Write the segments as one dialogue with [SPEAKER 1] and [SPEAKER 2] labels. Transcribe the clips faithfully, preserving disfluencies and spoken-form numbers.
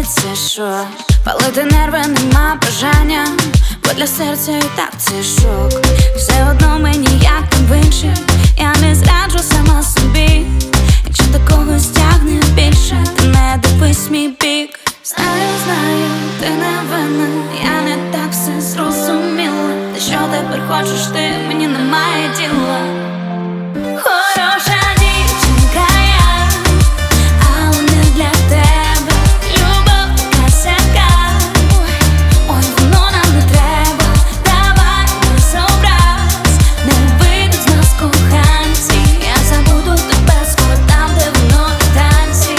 [SPEAKER 1] це що? Палити нерви нема бажання, бо для серця і так це шок. Все одно мені як там в інших, я не зраджу сама собі. Якщо до когось тягне більше, ти не дивись мій бік. Знаю, знаю, ти не винна, я не так все зрозуміла. Та що тепер хочеш ти, мені немає діла. Хороша дівчинка я, але не для тебе. Любов така сяка, ой, воно нам не треба. Давай без образ, не вийдуть з нас коханці. Я забуду тебе скоро там, де воно і танці.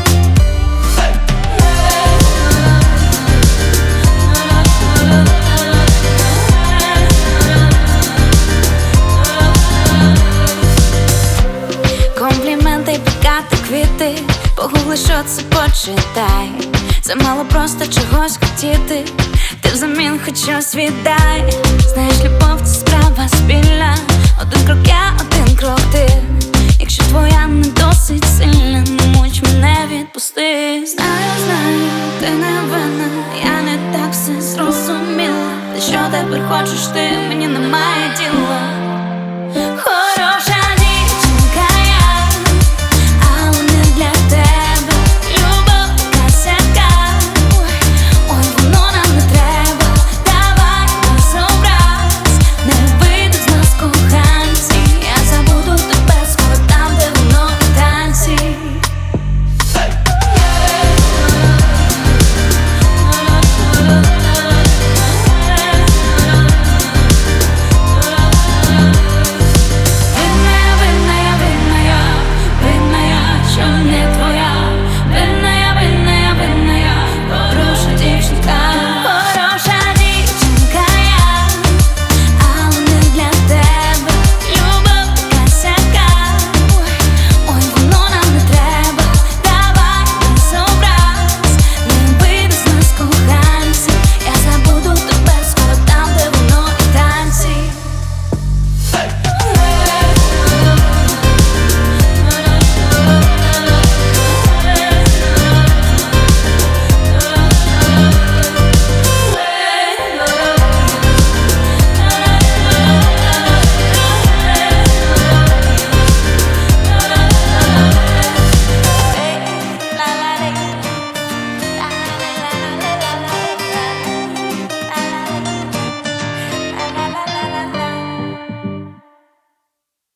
[SPEAKER 1] Компліменти й пікати квіти, погугли, що це почитай. Це мало просто чогось хотіти, ти взамін хоч щось віддай. Знаєш, любов це справа спільна, один крок я, один крок ти. Якщо твоя не досить сильна, не муч мене, відпусти. Знаю, знаю, ти не винна, я не так все зрозуміла. Та що тепер хочеш ти, мені немає